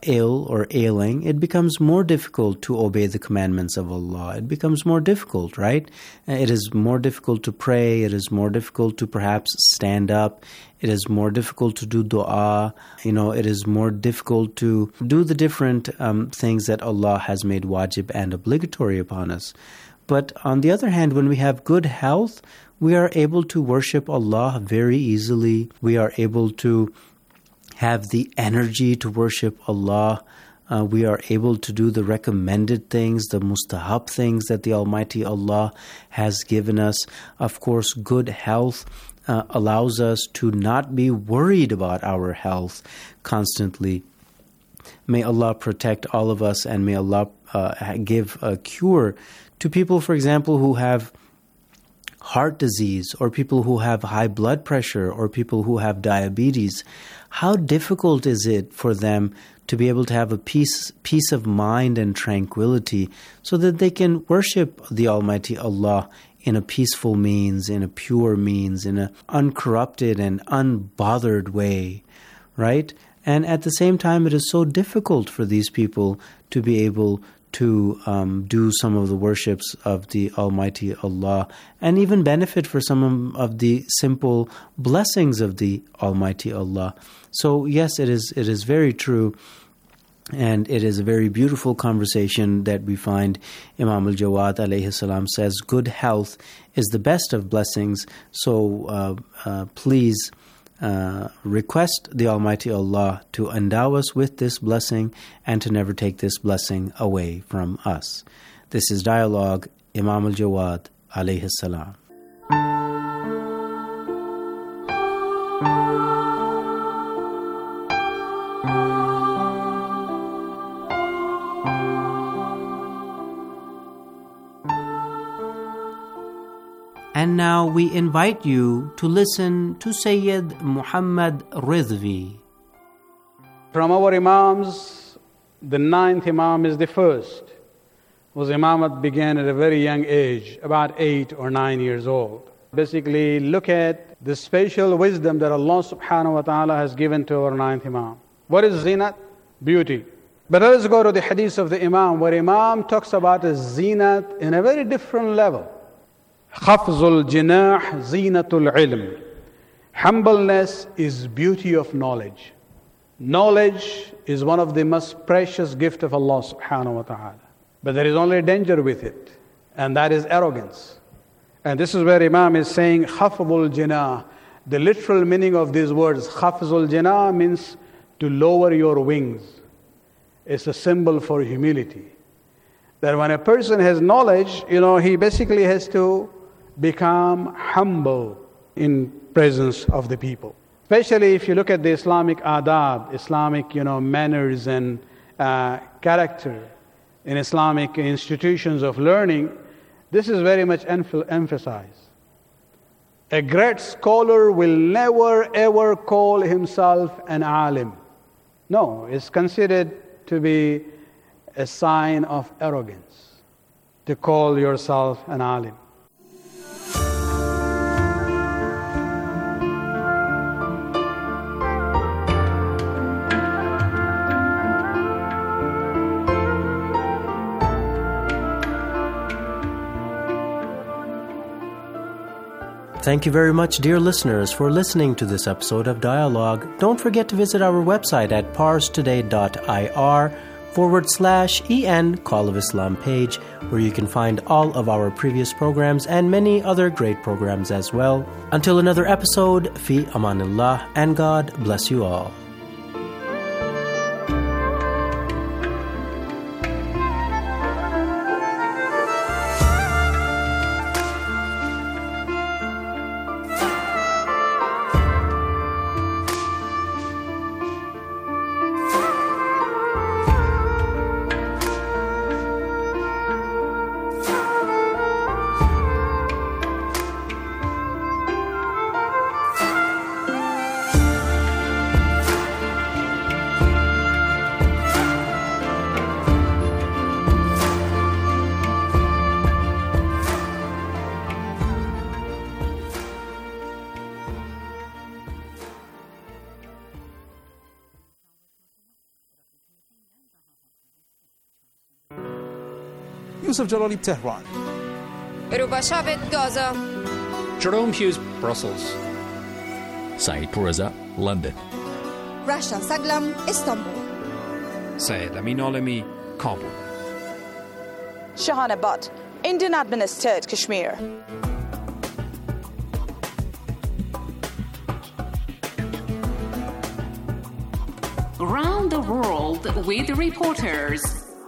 ill or ailing, it becomes more difficult to obey the commandments of Allah. It becomes more difficult, right? It is more difficult to pray. It is more difficult to perhaps stand up. It is more difficult to do dua. It is more difficult to do the different things that Allah has made wajib and obligatory upon us. But on the other hand, when we have good health, we are able to worship Allah very easily. We are able to have the energy to worship Allah. We are able to do the recommended things, the mustahab things that the Almighty Allah has given us. Of course, good health allows us to not be worried about our health constantly. May Allah protect all of us, and may Allah give a cure to people, for example, who have heart disease, or people who have high blood pressure, or people who have diabetes. How difficult is it for them to be able to have a peace of mind and tranquility so that they can worship the Almighty Allah in a peaceful means, in a pure means, in an uncorrupted and unbothered way, right? And at the same time, it is so difficult for these people to be able to do some of the worships of the Almighty Allah and even benefit for some of the simple blessings of the Almighty Allah. So yes, it is very true, and it is a very beautiful conversation that we find. Imam al-Jawad alayhi salam says, good health is the best of blessings. So please request the Almighty Allah to endow us with this blessing and to never take this blessing away from us. This is Dialogue, Imam al-Jawad alayhi salam. And now we invite you to listen to Sayyid Muhammad Rizvi. From our Imams, the 9th Imam is the first, whose Imamat began at a very young age, about 8 or 9 years old. Basically, look at the special wisdom that Allah subhanahu wa ta'ala has given to our 9th Imam. What is zinat? Beauty. But let us go to the hadith of the Imam, where Imam talks about zinat in a very different level. خَفْضُ الْجِنَاحِ زِينَةُ الْعِلْمِ. Humbleness is beauty of knowledge. Knowledge is one of the most precious gifts of Allah subhanahu wa ta'ala. But there is only a danger with it, and that is arrogance. And this is where Imam is saying خَفْضُ الْجِنَاحِ. The literal meaning of these words, خَفْضُ الْجِنَاحِ, means to lower your wings. It's a symbol for humility. That when a person has knowledge, he basically has to become humble in presence of the people. Especially if you look at the Islamic adab, Islamic, manners and character in Islamic institutions of learning, this is very much emphasized. A great scholar will never ever call himself an alim. No, it's considered to be a sign of arrogance to call yourself an alim. Thank you very much, dear listeners, for listening to this episode of Dialogue. Don't forget to visit our website at parstoday.ir/EN Call of Islam page, where you can find all of our previous programs and many other great programs as well. Until another episode, fi amanillah, and God bless you all. Yusuf Jalali, Tehran. Rubashavet, Gaza. Jerome Hughes, Brussels. Saeed Pourreza, London. Rasha Saglam, Istanbul. Syed Amin Alami, Kabul. Shahana Butt, Indian-administered Kashmir. Around the world with reporters.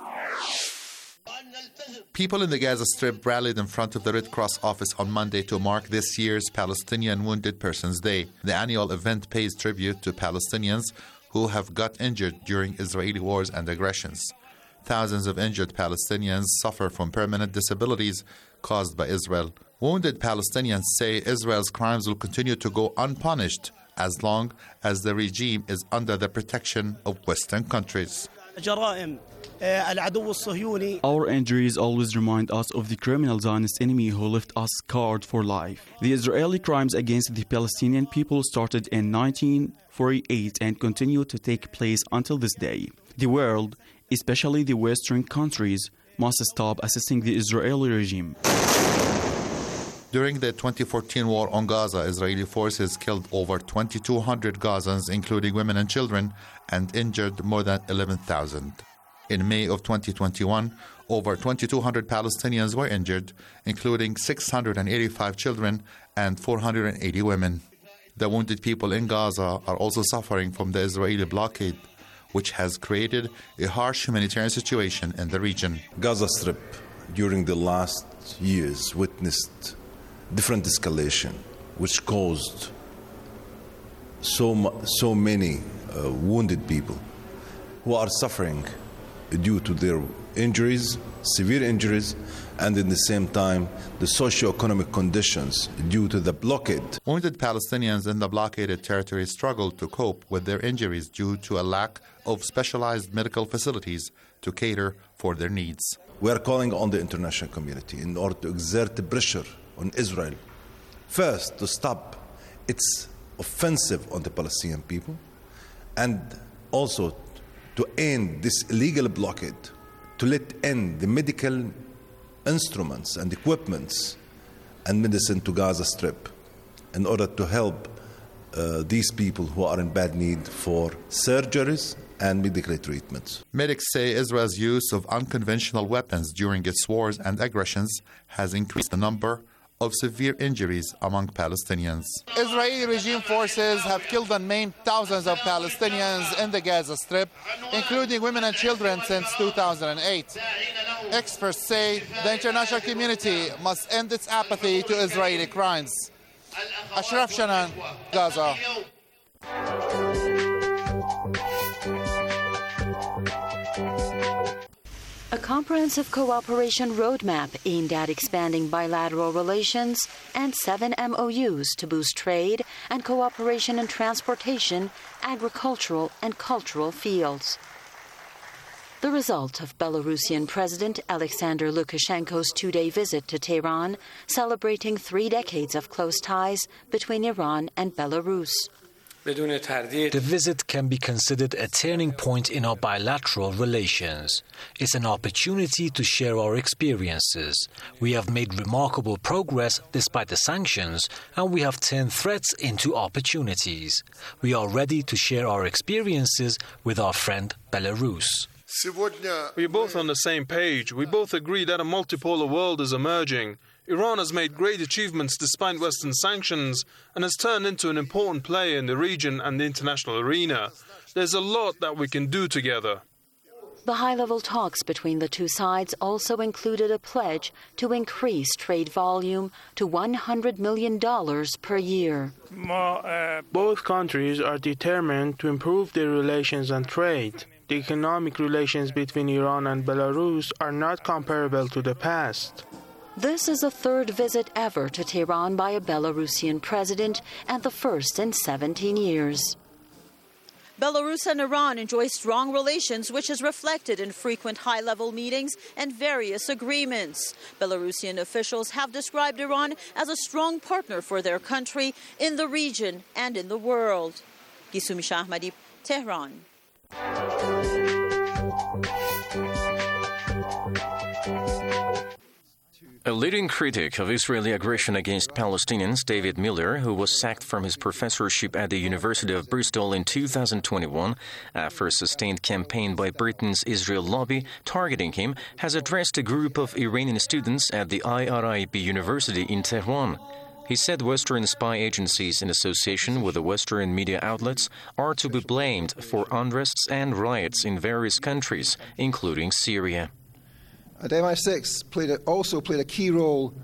People in the Gaza Strip rallied in front of the Red Cross office on Monday to mark this year's Palestinian Wounded Persons Day. The annual event pays tribute to Palestinians who have got injured during Israeli wars and aggressions. Thousands of injured Palestinians suffer from permanent disabilities caused by Israel. Wounded Palestinians say Israel's crimes will continue to go unpunished as long as the regime is under the protection of Western countries. Our injuries always remind us of the criminal Zionist enemy who left us scarred for life. The Israeli crimes against the Palestinian people started in 1948 and continue to take place until this day. The world, especially the Western countries, must stop assisting the Israeli regime. During the 2014 war on Gaza, Israeli forces killed over 2,200 Gazans, including women and children, and injured more than 11,000. In May of 2021, over 2,200 Palestinians were injured, including 685 children and 480 women. The wounded people in Gaza are also suffering from the Israeli blockade, which has created a harsh humanitarian situation in the region. Gaza Strip, during the last years, witnessed different escalation, which caused so many wounded people who are suffering due to their injuries, severe injuries, and at the same time, the socio-economic conditions due to the blockade. Wounded Palestinians in the blockaded territory struggle to cope with their injuries due to a lack of specialized medical facilities to cater for their needs. We are calling on the international community in order to exert pressure on Israel, first to stop its offensive on the Palestinian people, and also to end this illegal blockade, to let in the medical instruments and equipments and medicine to Gaza Strip in order to help these people who are in bad need for surgeries and medical treatments. Medics say Israel's use of unconventional weapons during its wars and aggressions has increased the number of severe injuries among Palestinians. Israeli regime forces have killed and maimed thousands of Palestinians in the Gaza Strip, including women and children, since 2008. Experts say the international community must end its apathy to Israeli crimes. Ashraf Shanan, Gaza. A comprehensive cooperation roadmap aimed at expanding bilateral relations and 7 MOUs to boost trade and cooperation in transportation, agricultural, and cultural fields. The result of Belarusian President Alexander Lukashenko's 2-day visit to Tehran, celebrating 3 decades of close ties between Iran and Belarus. The visit can be considered a turning point in our bilateral relations. It's an opportunity to share our experiences. We have made remarkable progress despite the sanctions, and we have turned threats into opportunities. We are ready to share our experiences with our friend Belarus. We're both on the same page. We both agree that a multipolar world is emerging. Iran has made great achievements despite Western sanctions and has turned into an important player in the region and the international arena. There's a lot that we can do together. The high-level talks between the two sides also included a pledge to increase trade volume to $100 million per year. Both countries are determined to improve their relations and trade. The economic relations between Iran and Belarus are not comparable to the past. This is the 3rd visit ever to Tehran by a Belarusian president and the first in 17 years. Belarus and Iran enjoy strong relations, which is reflected in frequent high-level meetings and various agreements. Belarusian officials have described Iran as a strong partner for their country in the region and in the world. Gisumi Shahmadi, Tehran. leading critic of Israeli aggression against Palestinians, David Miller, who was sacked from his professorship at the University of Bristol in 2021 after a sustained campaign by Britain's Israel lobby targeting him, has addressed a group of Iranian students at the IRIB University in Tehran. He said Western spy agencies in association with the Western media outlets are to be blamed for unrests and riots in various countries, including Syria. And MI6 also played a key role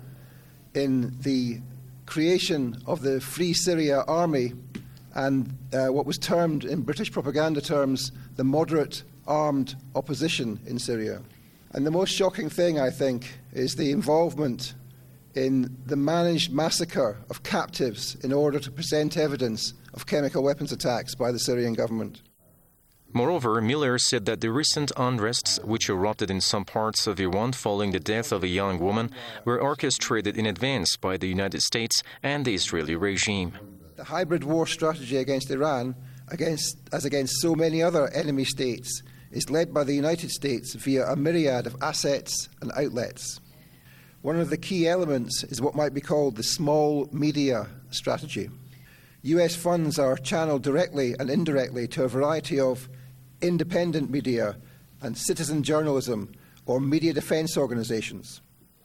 in the creation of the Free Syria Army and what was termed in British propaganda terms the moderate armed opposition in Syria. And the most shocking thing, I think, is the involvement in the managed massacre of captives in order to present evidence of chemical weapons attacks by the Syrian government. Moreover, Miller said that the recent unrests, which erupted in some parts of Iran following the death of a young woman, were orchestrated in advance by the United States and the Israeli regime. The hybrid war strategy against Iran, as against so many other enemy states, is led by the United States via a myriad of assets and outlets. One of the key elements is what might be called the small media strategy. US funds are channeled directly and indirectly to a variety of independent media and citizen journalism or media defense organizations.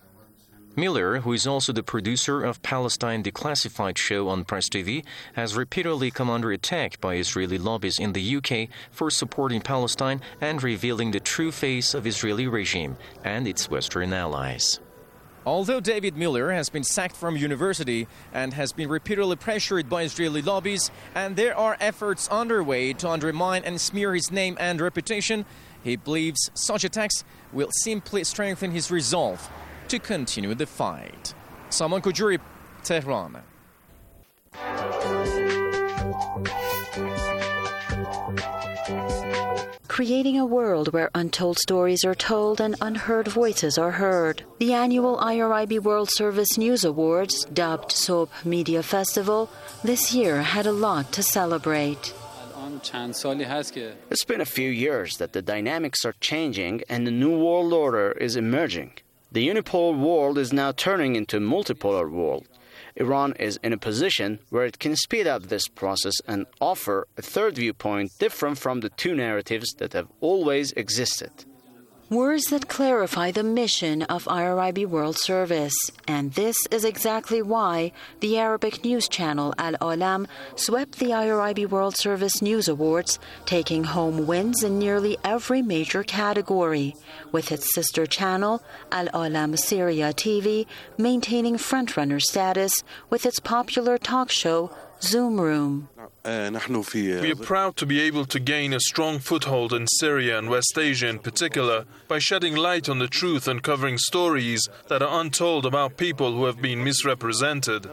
Miller, who is also the producer of Palestine Declassified show on Press TV, has repeatedly come under attack by Israeli lobbies in the UK for supporting Palestine and revealing the true face of Israeli regime and its Western allies. Although David Miller has been sacked from university and has been repeatedly pressured by Israeli lobbies, and there are efforts underway to undermine and smear his name and reputation, he believes such attacks will simply strengthen his resolve to continue the fight. Salman Kujuri, Tehran. Creating a world where untold stories are told and unheard voices are heard. The annual IRIB World Service News Awards, dubbed SOAP Media Festival, this year had a lot to celebrate. It's been a few years that the dynamics are changing and the new world order is emerging. The unipolar world is now turning into a multipolar world. Iran is in a position where it can speed up this process and offer a third viewpoint different from the two narratives that have always existed. Words that clarify the mission of IRIB World Service. And this is exactly why the Arabic news channel Al Alam swept the IRIB World Service News Awards, taking home wins in nearly every major category, with its sister channel, Al Alam Syria TV, maintaining frontrunner status with its popular talk show, Zoom Room. We are proud to be able to gain a strong foothold in Syria and West Asia in particular by shedding light on the truth and covering stories that are untold about people who have been misrepresented.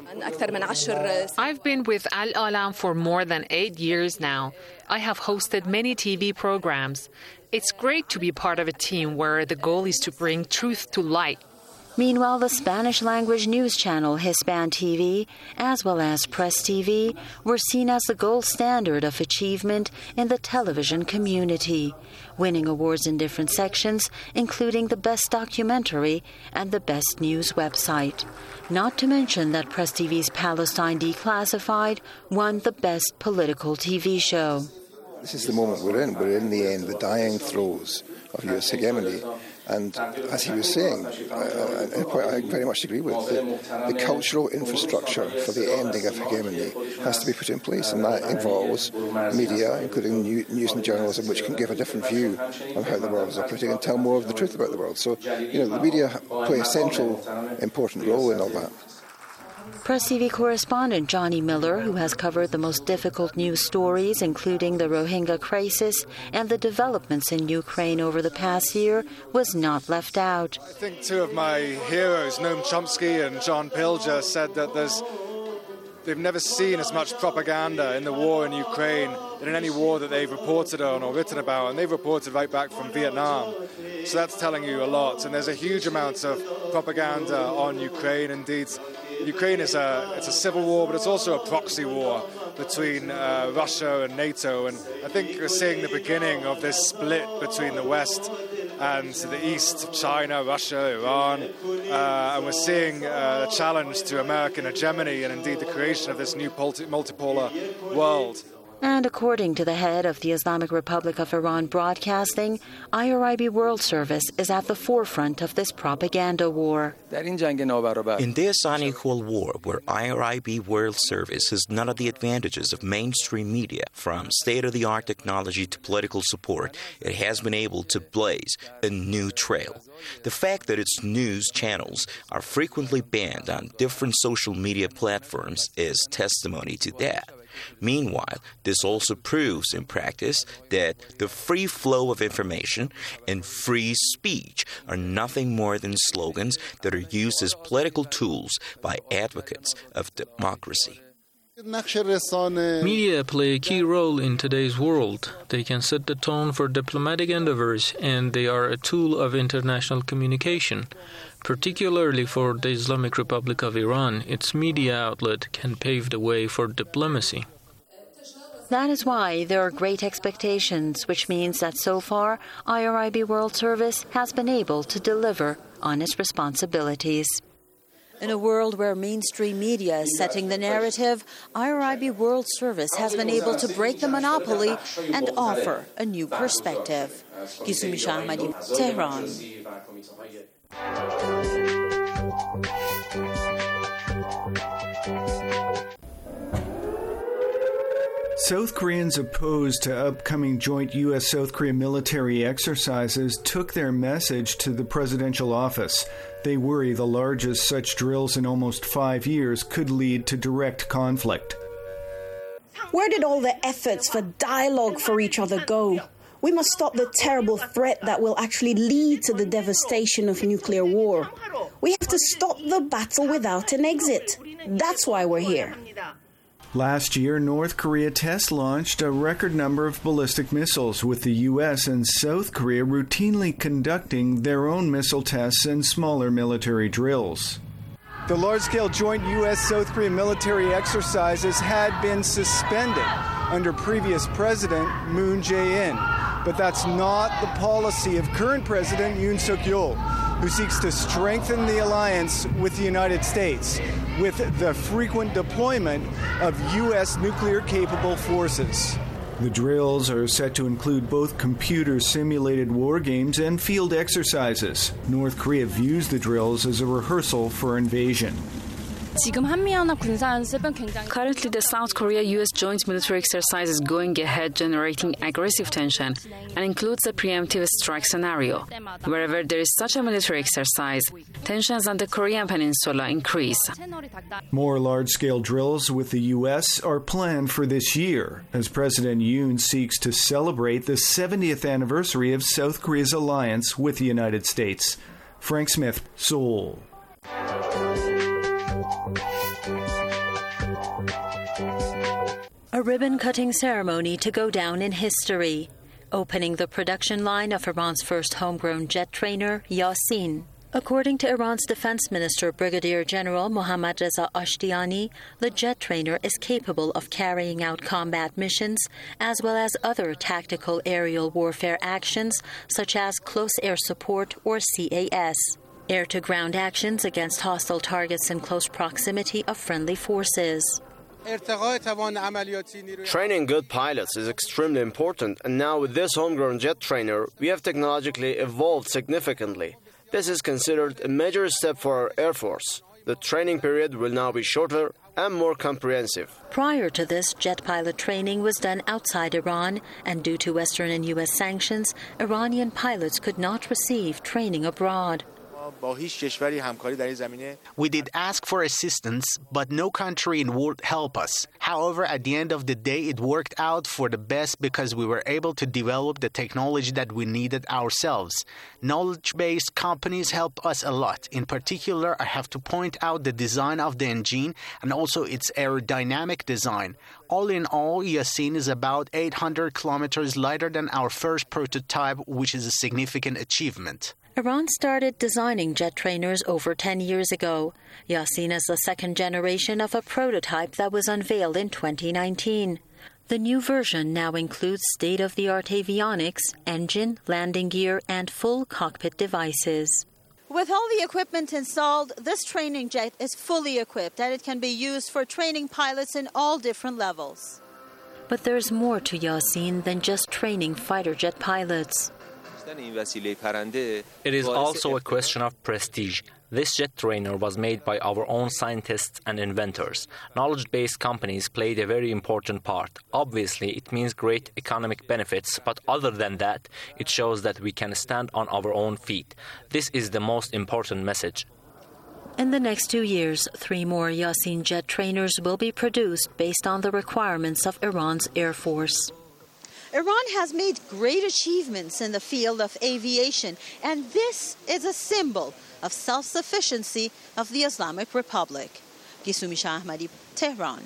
I've been with Al Alam for more than 8 years now. I have hosted many TV programs. It's great to be part of a team where the goal is to bring truth to light. Meanwhile, the Spanish-language news channel Hispan TV, as well as Press TV, were seen as the gold standard of achievement in the television community, winning awards in different sections, including the Best Documentary and the Best News Website. Not to mention that Press TV's Palestine Declassified won the Best Political TV Show. This is the moment we're in. We're in the end, the dying throes of US hegemony. And as he was saying, a point I very much agree with, the cultural infrastructure for the ending of hegemony has to be put in place, and that involves media, including news and journalism, which can give a different view of how the world is operating and tell more of the truth about the world. So, the media play a central, important role in all that. Press TV correspondent Johnny Miller, who has covered the most difficult news stories, including the Rohingya crisis and the developments in Ukraine over the past year, was not left out. I think two of my heroes, Noam Chomsky and John Pilger, said that they've never seen as much propaganda in the war in Ukraine than in any war that they've reported on or written about, and they've reported right back from Vietnam. So that's telling you a lot, and there's a huge amount of propaganda on Ukraine. Indeed, Ukraine is a civil war, but it's also a proxy war between Russia and NATO, and I think we're seeing the beginning of this split between the West and to the east, China, Russia, Iran. And we're seeing a challenge to American hegemony and indeed the creation of this new multipolar world. And according to the head of the Islamic Republic of Iran Broadcasting, IRIB World Service is at the forefront of this propaganda war. In this unequal war, where IRIB World Service has none of the advantages of mainstream media, from state-of-the-art technology to political support, it has been able to blaze a new trail. The fact that its news channels are frequently banned on different social media platforms is testimony to that. Meanwhile, this also proves in practice that the free flow of information and free speech are nothing more than slogans that are used as political tools by advocates of democracy. Media play a key role in today's world. They can set the tone for diplomatic endeavors, and they are a tool of international communication. Particularly for the Islamic Republic of Iran, its media outlet can pave the way for diplomacy. That is why there are great expectations, which means that so far, IRIB World Service has been able to deliver on its responsibilities. In a world where mainstream media is setting the narrative, IRIB World Service has been able to break the monopoly and offer a new perspective. Gisumi Shahmadi, Tehran. South Koreans opposed to upcoming joint U.S.-South Korea military exercises took their message to the presidential office. They worry the largest such drills in almost 5 years could lead to direct conflict. Where did all the efforts for dialogue for each other go? We must stop the terrible threat that will actually lead to the devastation of nuclear war. We have to stop the battle without an exit. That's why we're here. Last year, North Korea test-launched a record number of ballistic missiles, with the U.S. and South Korea routinely conducting their own missile tests and smaller military drills. The large-scale joint U.S.-South Korea military exercises had been suspended under previous President Moon Jae-in. But that's not the policy of current President Yoon Suk-yeol, who seeks to strengthen the alliance with the United States with the frequent deployment of U.S. nuclear-capable forces. The drills are set to include both computer-simulated war games and field exercises. North Korea views the drills as a rehearsal for invasion. Currently, the South Korea-U.S. joint military exercise is going ahead, generating aggressive tension, and includes a preemptive strike scenario. Wherever there is such a military exercise, tensions on the Korean peninsula increase. More large-scale drills with the U.S. are planned for this year, as President Yoon seeks to celebrate the 70th anniversary of South Korea's alliance with the United States. Frank Smith, Seoul. A ribbon-cutting ceremony to go down in history, opening the production line of Iran's first homegrown jet trainer, Yasin. According to Iran's Defense Minister Brigadier General Mohammad Reza Ashtiani, the jet trainer is capable of carrying out combat missions as well as other tactical aerial warfare actions such as close air support or CAS, air-to-ground actions against hostile targets in close proximity of friendly forces. Training good pilots is extremely important, and now with this homegrown jet trainer, we have technologically evolved significantly. This is considered a major step for our Air Force. The training period will now be shorter and more comprehensive. Prior to this, jet pilot training was done outside Iran, and due to Western and U.S. sanctions, Iranian pilots could not receive training abroad. We did ask for assistance, but no country in the world helped us. However, at the end of the day, it worked out for the best because we were able to develop the technology that we needed ourselves. Knowledge-based companies help us a lot. In particular, I have to point out the design of the engine and also its aerodynamic design. All in all, Yasin is about 800 kilometers lighter than our first prototype, which is a significant achievement. Iran started designing jet trainers over 10 years ago. Yasin is the second generation of a prototype that was unveiled in 2019. The new version now includes state-of-the-art avionics, engine, landing gear, and full cockpit devices. With all the equipment installed, this training jet is fully equipped and it can be used for training pilots in all different levels. But there's more to Yasin than just training fighter jet pilots. It is also a question of prestige. This jet trainer was made by our own scientists and inventors. Knowledge-based companies played a very important part. Obviously, it means great economic benefits, but other than that, it shows that we can stand on our own feet. This is the most important message. In the next 2 years, 3 more Yasin jet trainers will be produced based on the requirements of Iran's Air Force. Iran has made great achievements in the field of aviation, and this is a symbol of self-sufficiency of the Islamic Republic. Gisumi Shah Ahmadi, Tehran.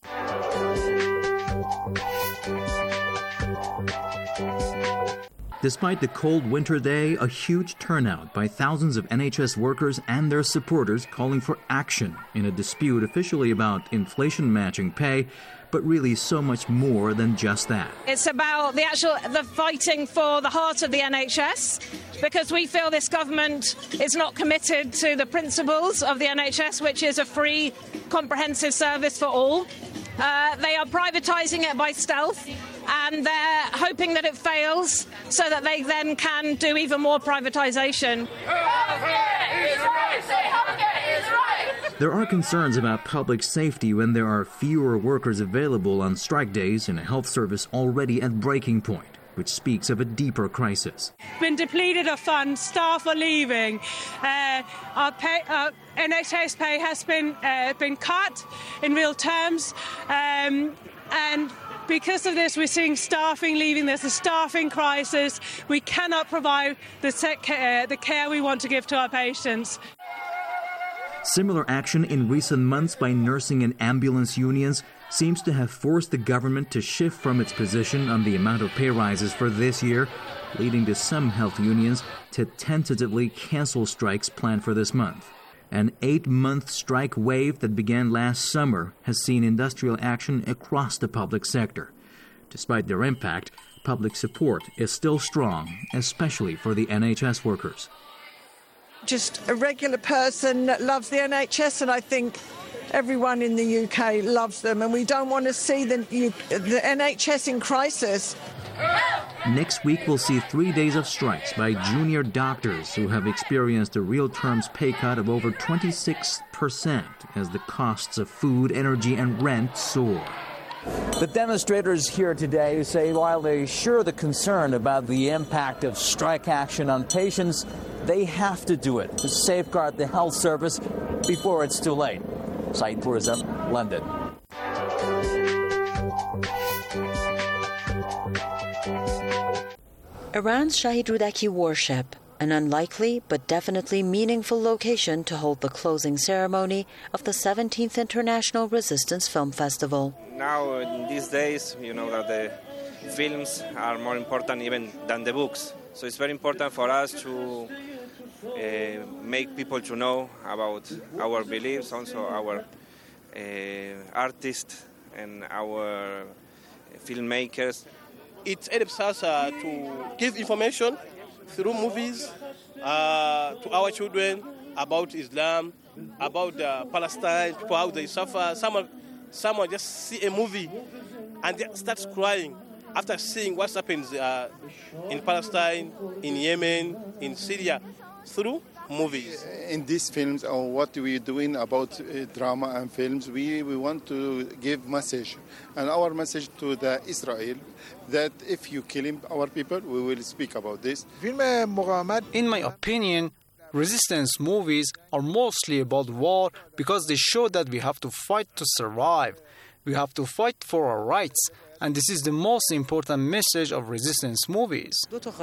Despite the cold winter day, a huge turnout by thousands of NHS workers and their supporters calling for action in a dispute officially about inflation-matching pay, but really so much more than just that. It's about the fighting for the heart of the NHS, because we feel this government is not committed to the principles of the NHS, which is a free, comprehensive service for all. They are privatising it by stealth, and they're hoping that it fails so that they then can do even more privatisation. There are concerns about public safety when there are fewer workers available on strike days in a health service already at breaking point, which speaks of a deeper crisis. Been depleted of funds, staff are leaving, our NHS pay has been cut in real terms, and because of this, we're seeing staffing leaving. There's a staffing crisis. We cannot provide the care we want to give to our patients. Similar action in recent months by nursing and ambulance unions seems to have forced the government to shift from its position on the amount of pay rises for this year, leading to some health unions to tentatively cancel strikes planned for this month. An 8-month strike wave that began last summer has seen industrial action across the public sector. Despite their impact, public support is still strong, especially for the NHS workers. Just a regular person that loves the NHS, and I think everyone in the UK loves them, and we don't want to see the NHS in crisis. Next week we'll see 3 days of strikes by junior doctors who have experienced a real terms pay cut of over 26% as the costs of food, energy and rent soar. The demonstrators here today say while they share the concern about the impact of strike action on patients, they have to do it to safeguard the health service before it's too late. Saeed Tourism, London. Iran's Shahid Rudaki warship, an unlikely but definitely meaningful location to hold the closing ceremony of the 17th International Resistance Film Festival. Now, in these days, you know that the films are more important even than the books. So it's very important for us to make people to know about our beliefs, also our artists and our filmmakers. It helps us to give information through movies to our children about Islam, about Palestine, people how they suffer. Someone just see a movie and they starts crying after seeing what happens in Palestine, in Yemen, in Syria, through movies. In these films, or what we're doing about drama and films, we want to give message, and our message to the Israel that if you kill our people, we will speak about this. In my opinion, resistance movies are mostly about war because they show that we have to fight to survive. We have to fight for our rights. And this is the most important message of resistance movies.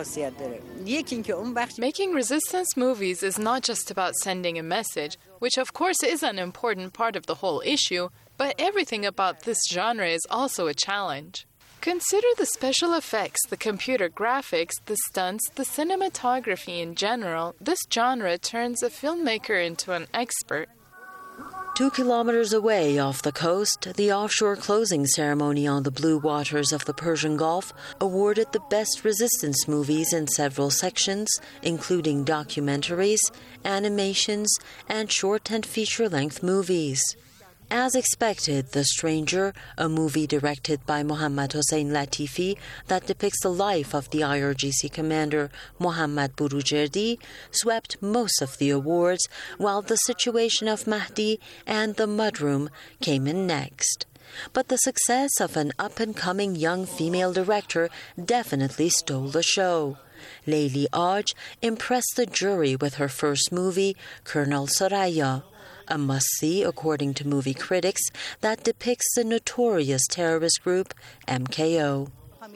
Making resistance movies is not just about sending a message, which of course is an important part of the whole issue, but everything about this genre is also a challenge. Consider the special effects, the computer graphics, the stunts, the cinematography in general. This genre turns a filmmaker into an expert. 2 kilometers away off the coast, the offshore closing ceremony on the blue waters of the Persian Gulf awarded the best resistance movies in several sections, including documentaries, animations, and short and feature-length movies. As expected, The Stranger, a movie directed by Mohammad Hossein Latifi that depicts the life of the IRGC commander Mohammad Burujerdi, swept most of the awards, while The Situation of Mahdi and The Mudroom came in next. But the success of an up-and-coming young female director definitely stole the show. Layli Aj impressed the jury with her first movie, Colonel Soraya, a must-see, according to movie critics, that depicts the notorious terrorist group MKO.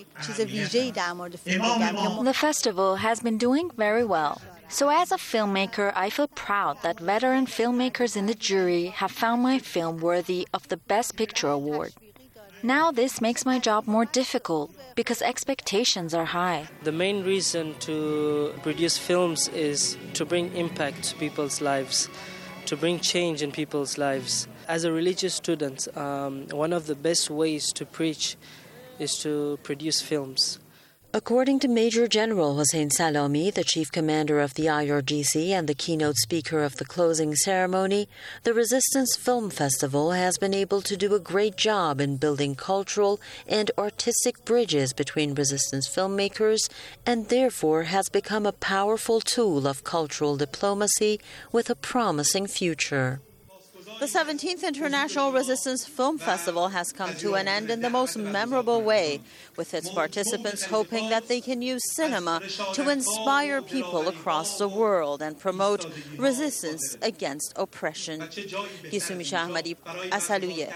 The festival has been doing very well. So as a filmmaker, I feel proud that veteran filmmakers in the jury have found my film worthy of the Best Picture award. Now this makes my job more difficult because expectations are high. The main reason to produce films is to bring impact to people's lives, to bring change in people's lives. As a religious student, one of the best ways to preach is to produce films. According to Major General Hossein Salami, the chief commander of the IRGC and the keynote speaker of the closing ceremony, the Resistance Film Festival has been able to do a great job in building cultural and artistic bridges between resistance filmmakers and therefore has become a powerful tool of cultural diplomacy with a promising future. The 17th International Resistance Film Festival has come to an end in the most memorable way, with its participants hoping that they can use cinema to inspire people across the world and promote resistance against oppression. Yusumi Shah Ahmadi, Asaluye.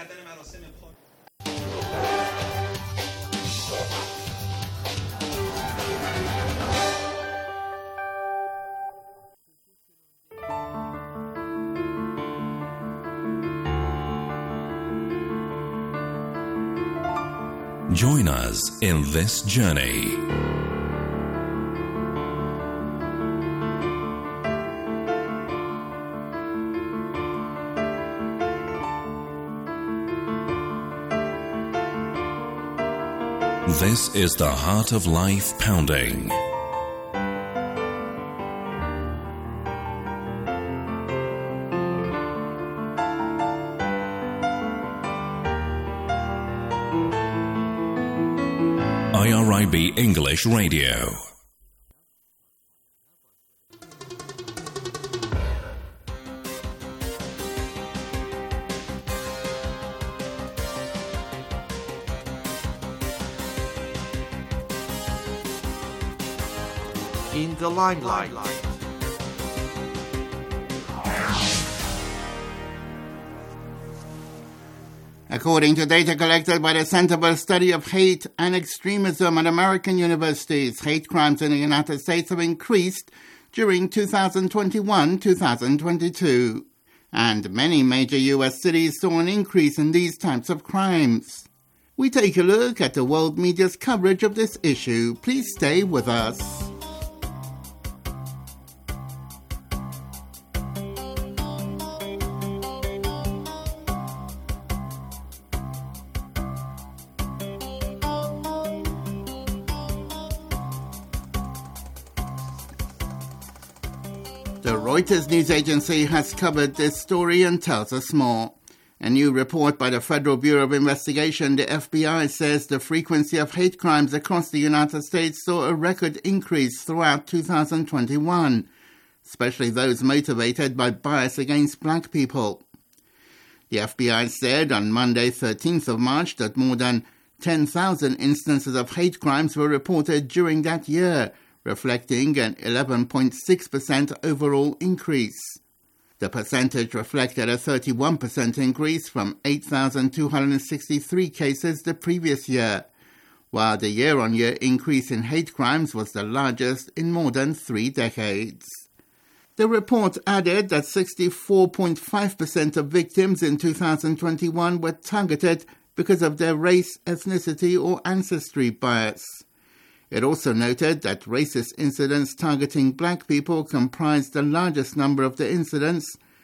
Join us in this journey. This is the Heart of Life Pounding. IRIB English Radio. In the limelight. According to data collected by the Center for the Study of Hate and Extremism at American universities, hate crimes in the United States have increased during 2021-2022. And many major U.S. cities saw an increase in these types of crimes. We take a look at the world media's coverage of this issue. Please stay with us. The Reuters news agency has covered this story and tells us more. A new report by the Federal Bureau of Investigation, the FBI, says the frequency of hate crimes across the United States saw a record increase throughout 2021, especially those motivated by bias against black people. The FBI said on Monday, 13th of March, that more than 10,000 instances of hate crimes were reported during that year, reflecting an 11.6% overall increase. The percentage reflected a 31% increase from 8,263 cases the previous year, while the year-on-year increase in hate crimes was the largest in more than 3 decades. The report added that 64.5% of victims in 2021 were targeted because of their race, ethnicity, or ancestry bias. It also noted that racist incidents targeting black people comprised the largest number of the incidents,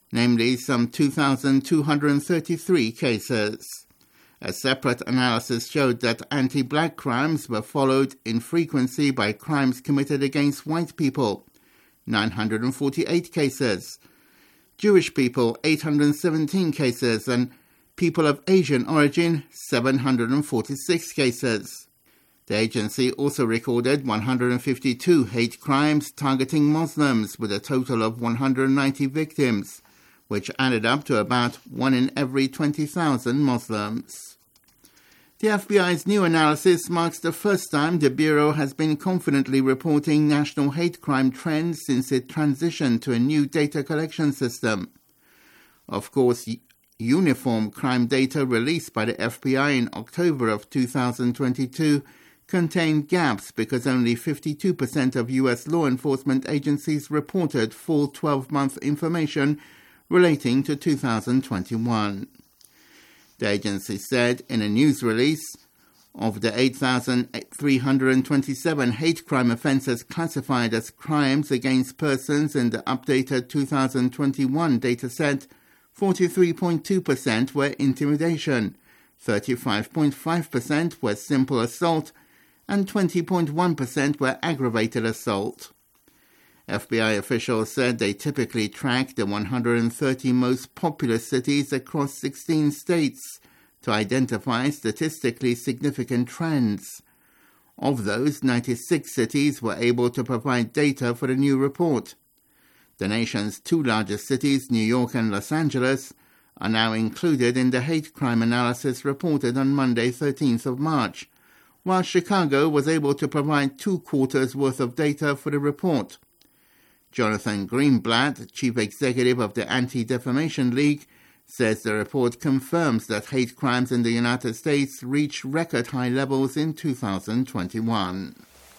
namely some 2,233 cases. A separate analysis showed that anti-black crimes were followed in frequency by crimes committed against white people, 948 cases, Jewish people, 817 cases, and people of Asian origin, 746 cases. The agency also recorded 152 hate crimes targeting Muslims with a total of 190 victims, which added up to about 1 in every 20,000 Muslims. The FBI's new analysis marks the first time the Bureau has been confidently reporting national hate crime trends since it transitioned to a new data collection system. Of course, uniform crime data released by the FBI in October of 2022 contained gaps because only 52% of U.S. law enforcement agencies reported full 12-month information relating to 2021. The agency said in a news release, of the 8,327 hate crime offences classified as crimes against persons in the updated 2021 dataset, 43.2% were intimidation, 35.5% were simple assault, and 20.1% were aggravated assault. FBI officials said they typically track the 130 most populous cities across 16 states to identify statistically significant trends. Of those, 96 cities were able to provide data for the new report. The nation's two largest cities, New York and Los Angeles, are now included in the hate crime analysis reported on Monday, 13th of March, while Chicago was able to provide 2 quarters worth of data for the report. Jonathan Greenblatt, chief executive of the Anti-Defamation League, says the report confirms that hate crimes in the United States reached record high levels in 2021.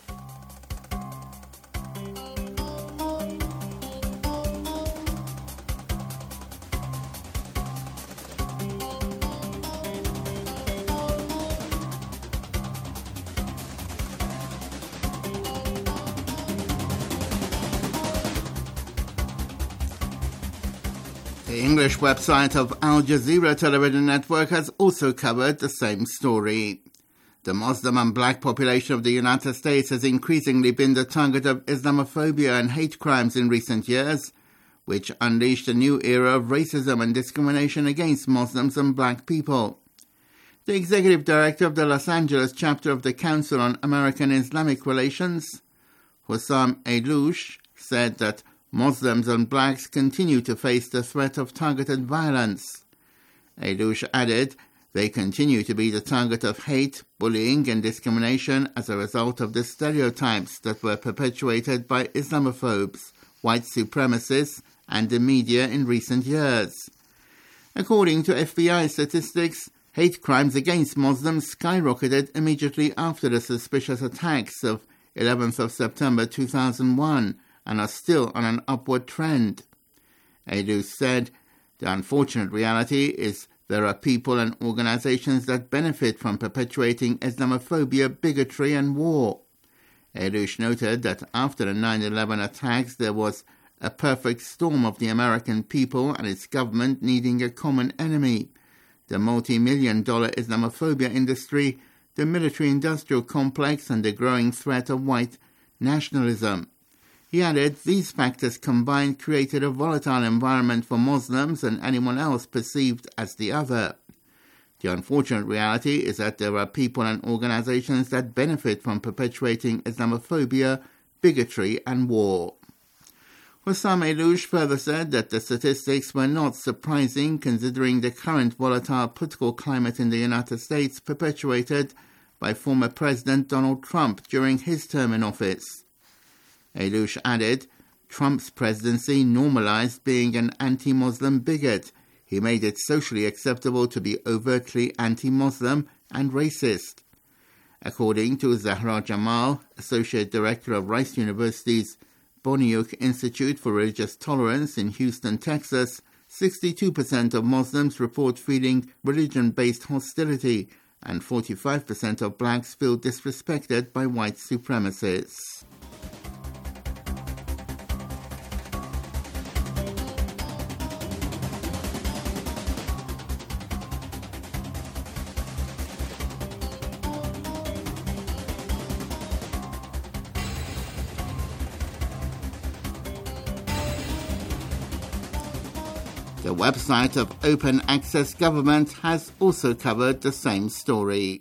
The English website of Al Jazeera television network has also covered the same story. The Muslim and black population of the United States has increasingly been the target of Islamophobia and hate crimes in recent years, which unleashed a new era of racism and discrimination against Muslims and black people. The executive director of the Los Angeles chapter of the Council on American Islamic Relations, Hussam Ayloush, said that Muslims and blacks continue to face the threat of targeted violence. Ayloush added, they continue to be the target of hate, bullying and discrimination as a result of the stereotypes that were perpetuated by Islamophobes, white supremacists and the media in recent years. According to FBI statistics, hate crimes against Muslims skyrocketed immediately after the suspicious attacks of 11th of September 2001, and are still on an upward trend. Ayloush said, the unfortunate reality is there are people and organizations that benefit from perpetuating Islamophobia, bigotry and war. Ayloush noted that after the 9/11 attacks there was a perfect storm of the American people and its government needing a common enemy, the multi-million-dollar Islamophobia industry, the military-industrial complex and the growing threat of white nationalism. He added, these factors combined created a volatile environment for Muslims and anyone else perceived as the other. The unfortunate reality is that there are people and organizations that benefit from perpetuating Islamophobia, bigotry and war. Hussam Ayloush further said that the statistics were not surprising considering the current volatile political climate in the United States perpetuated by former President Donald Trump during his term in office. Ayloush added, Trump's presidency normalized being an anti-Muslim bigot. He made it socially acceptable to be overtly anti-Muslim and racist. According to Zahra Jamal, Associate Director of Rice University's Boniuk Institute for Religious Tolerance in Houston, Texas, 62% of Muslims report feeling religion-based hostility, and 45% of blacks feel disrespected by white supremacists. The website of Open Access Government has also covered the same story.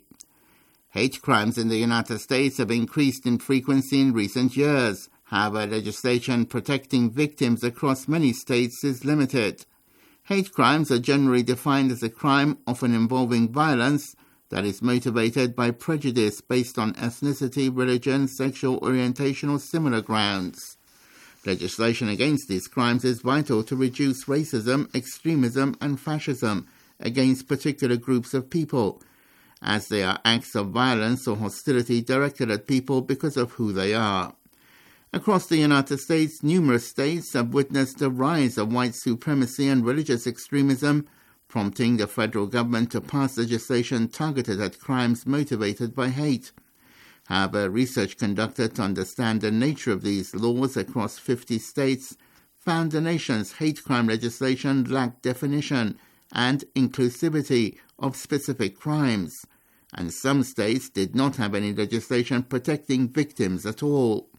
Hate crimes in the United States have increased in frequency in recent years. However, legislation protecting victims across many states is limited. Hate crimes are generally defined as a crime often involving violence that is motivated by prejudice based on ethnicity, religion, sexual orientation, or similar grounds. Legislation against these crimes is vital to reduce racism, extremism, and fascism against particular groups of people, as they are acts of violence or hostility directed at people because of who they are. Across the United States, numerous states have witnessed the rise of white supremacy and religious extremism, prompting the federal government to pass legislation targeted at crimes motivated by hate. However, research conducted to understand the nature of these laws across 50 states found the nation's hate crime legislation lacked definition and inclusivity of specific crimes, and some states did not have any legislation protecting victims at all.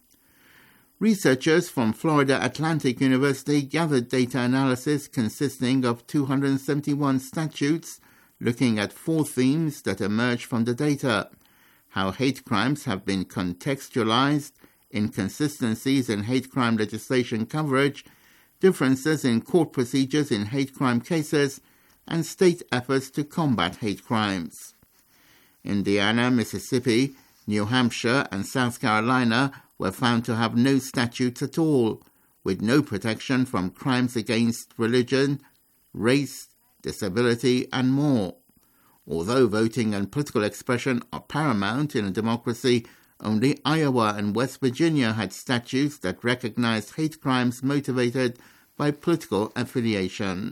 Researchers from Florida Atlantic University gathered data analysis consisting of 271 statutes looking at 4 themes that emerged from the data: how hate crimes have been contextualized, inconsistencies in hate crime legislation coverage, differences in court procedures in hate crime cases, and state efforts to combat hate crimes. Indiana, Mississippi, New Hampshire, and South Carolina were found to have no statutes at all, with no protection from crimes against religion, race, disability, and more. Although voting and political expression are paramount in a democracy, only Iowa and West Virginia had statutes that recognized hate crimes motivated by political affiliation.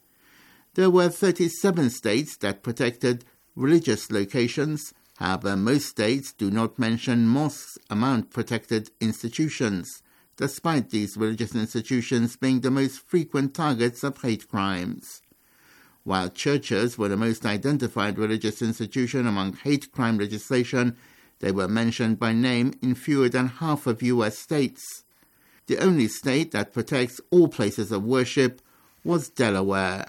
There were 37 states that protected religious locations. However, most states do not mention mosques among protected institutions, despite these religious institutions being the most frequent targets of hate crimes. While churches were the most identified religious institution among hate crime legislation, they were mentioned by name in fewer than half of U.S. states. The only state that protects all places of worship was Delaware.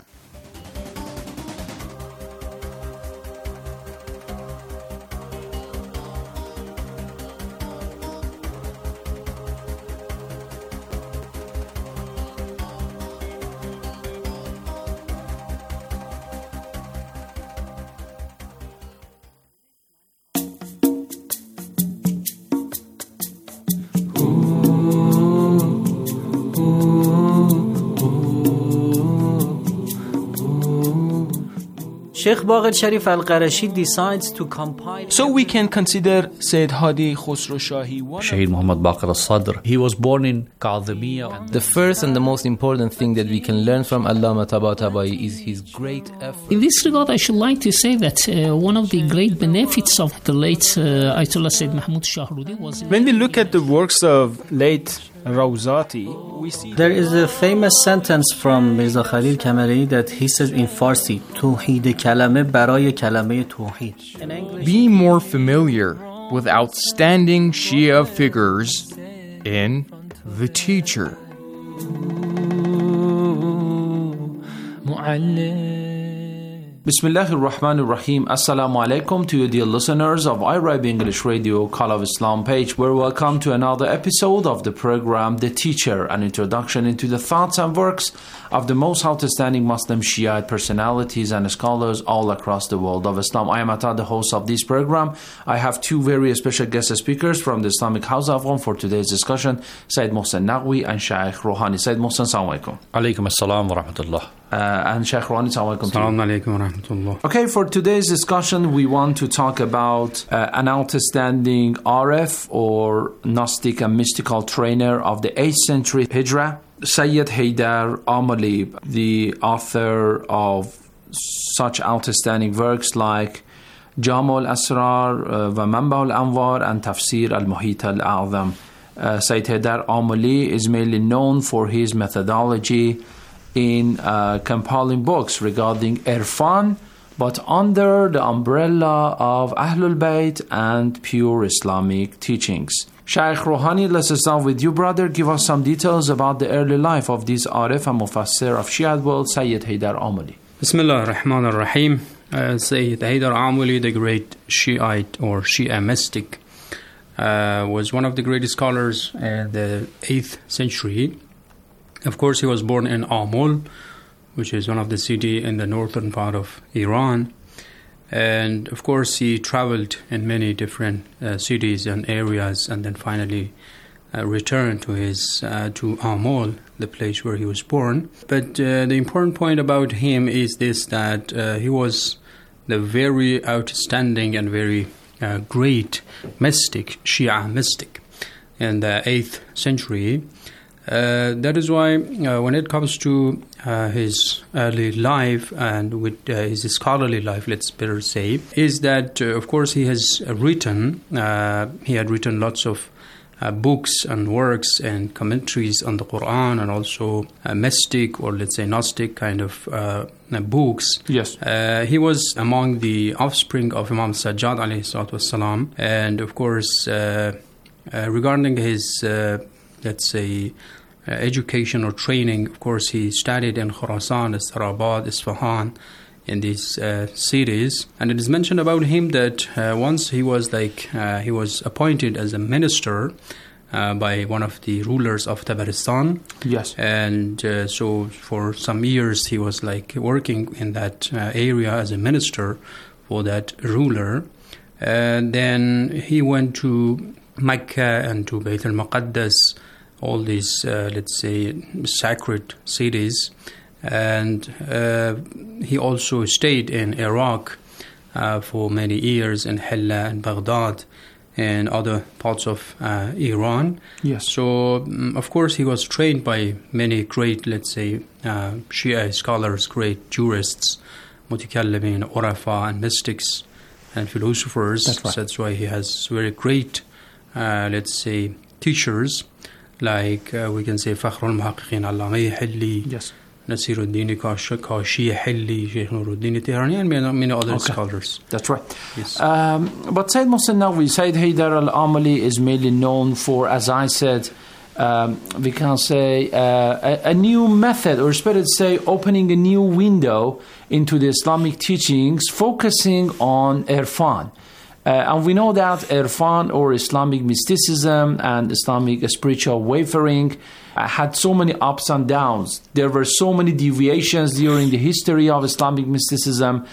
Sheikh Baqir Sharif Al-Qarashi decides to compile. So we can consider Sayyid Hadi Khosrow Shahi. Shaheed Muhammad Baqir al-Sadr. He was born in Kadhimiya. The first and the most important thing that we can learn from Allama Tabatabai is his great effort. In this regard, I should like to say that one of the great benefits of the late Ayatollah Sayyid Mahmoud Shahrudi was... When we look at the works of late Rawzati, we see... There is a famous sentence from Mirza Khalil Kamari that he says in Farsi, Tawheed kalame baraye kalame tawheed. Be more familiar with outstanding Shia figures in The Teacher. Bismillahir Rahmanir Rahim. Assalamu alaikum to you, dear listeners of iRib English Radio Call of Islam page. We're welcome to another episode of the program The Teacher, an introduction into the thoughts and works of the most outstanding Muslim Shiite personalities and scholars all across the world of Islam. I am Atta, the host of this program. I have two very special guest speakers from the Islamic House of Afghan for today's discussion, Sayyid Mohsen Naqvi and Shaykh Rouhani. Sayyid Mohsen, assalamu alaikum. Alaikum assalam wa rahmatullah. And Shaykh Rouhani, assalamu alaikum. Assalamu alaikum wa rahmatullah. Okay, for today's discussion, we want to talk about an outstanding Arif or Gnostic and mystical trainer of the 8th century Hijra, Sayyid Haydar Amalib, the author of such outstanding works like Jam' al-Asrar, wa Manba' al-Anwar, and Tafsir al-Muhit al-A'zam. Sayyid Haydar Amalib is mainly known for his methodology in compiling books regarding Irfan, but under the umbrella of Ahlul Bayt and pure Islamic teachings. Shaykh Rouhani, let's start with you, brother. Give us some details about the early life of this Arif and Mufassir of Shiite world, Sayyid Haydar Amuli. Bismillah ar-Rahman ar-Rahim. Sayyid Haydar Amuli, the great Shiite or Shia mystic, was one of the greatest scholars in the 8th century. Of course, he was born in Amul, which is one of the cities in the northern part of Iran. And of course, he traveled in many different cities and areas, and then finally returned to to Amul, the place where he was born. But the important point about him is this, that he was the very outstanding and very great mystic, Shia mystic, in the 8th century. That is why when it comes to his early life and with his scholarly life, let's better say, is that of course he had written lots of books and works and commentaries on the Quran, and also mystic or let's say Gnostic kind of books. Yes. He was among the offspring of Imam Sajjad alayhi salatu wassalam, and of course regarding his let's say education or training, of course he studied in Khurasan, Istarabad, Isfahan, in these cities. And it is mentioned about him that once he was appointed as a minister by one of the rulers of Tabaristan. Yes. And so for some years he was working in that area as a minister for that ruler. And then he went to Mecca and to Bayt al-Maqaddas, all these, let's say, sacred cities. And he also stayed in Iraq for many years, in Hilla and Baghdad and other parts of Iran. Yes. So, of course, he was trained by many great, let's say, Shia scholars, great jurists, mutakallimin, urafa, and mystics and philosophers. That's right. So that's why he has very great, let's say, teachers, like we can say Fakhrul Muhaqqiqin Allami Hilli, yes, Nasiruddin Kashi Hilli, Sheikh Nuruddin Tehrani, and many other scholars. That's right. Yes. But Sayyid Mohsen Naqvi, Sayyid Haydar al-Amali is mainly known for, as I said, we can say a new method, or better say opening a new window into the Islamic teachings, focusing on Irfan. And we know that Irfan, or Islamic mysticism and Islamic spiritual wavering, had so many ups and downs. There were so many deviations during the history of Islamic mysticism.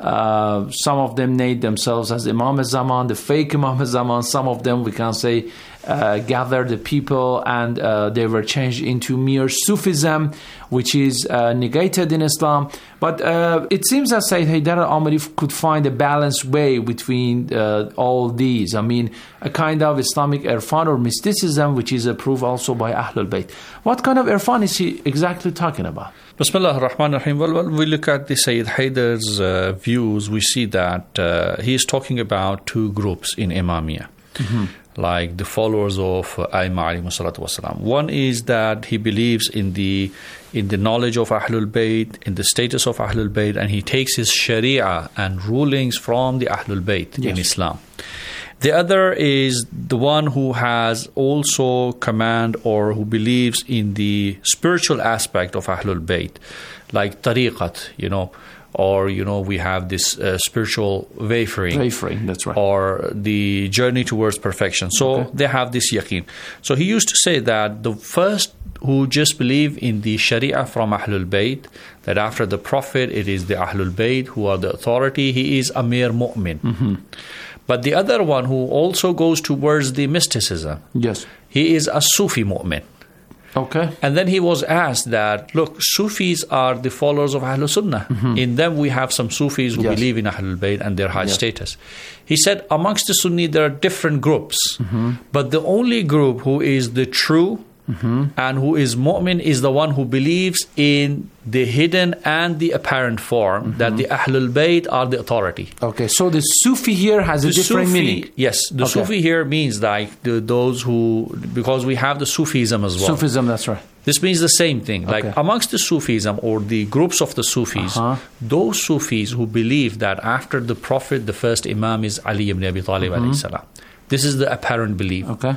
Some of them named themselves as Imam al-Zaman, the fake Imam al-Zaman. Some of them, we can say, gathered the people and they were changed into mere Sufism, which is negated in Islam. But it seems that Sayyid Haydar al-Amali could find a balanced way between all these. I mean, a kind of Islamic irfan or mysticism, which is approved also by Ahlul Bayt. What kind of irfan is he exactly talking about? Bismillah ar-Rahman ar-Rahim. Well, when we look at the Sayyid Haydar's views, we see that he is talking about two groups in Imamiyah. Mm-hmm. Like the followers of Aimma alayhi salatu wasalam. One is that he believes in the knowledge of Ahlul Bayt, in the status of Ahlul Bayt, and he takes his Sharia and rulings from the Ahlul Bayt in Islam. The other is the one who has also command or who believes in the spiritual aspect of Ahlul Bayt, like tariqat, or, we have this spiritual wavering. Wavering, that's right. Or the journey towards perfection. So they have this yaqeen. So he used to say that the first who just believe in the Sharia from Ahlul Bayt, that after the Prophet, it is the Ahlul Bayt who are the authority, he is a mere mu'min. Mm-hmm. But the other one who also goes towards the mysticism, yes, he is a Sufi mu'min. Okay. And then he was asked that, look, Sufis are the followers of Ahlul Sunnah. Mm-hmm. In them we have some Sufis who believe in Ahlul Bayt and their high status. He said, amongst the Sunni there are different groups. Mm-hmm. But the only group who is the true and who is mu'min is the one who believes in the hidden and the apparent form, that the Ahlul Bayt are the authority. Okay, so the Sufi here has a different meaning. Yes, the Sufi here means like those who, because we have the Sufism as well. Sufism, that's right. This means the same thing. Like amongst the Sufism or the groups of the Sufis, those Sufis who believe that after the Prophet, the first Imam is Ali ibn Abi Talib alayhi salam. This is the apparent belief. Okay.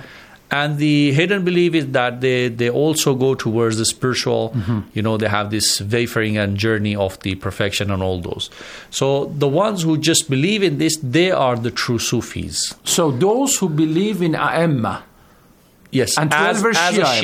And the hidden belief is that they also go towards the spiritual, they have this wayfaring and journey of the perfection and all those. So the ones who just believe in this, they are the true Sufis. So those who believe in A'imma, yes, and as a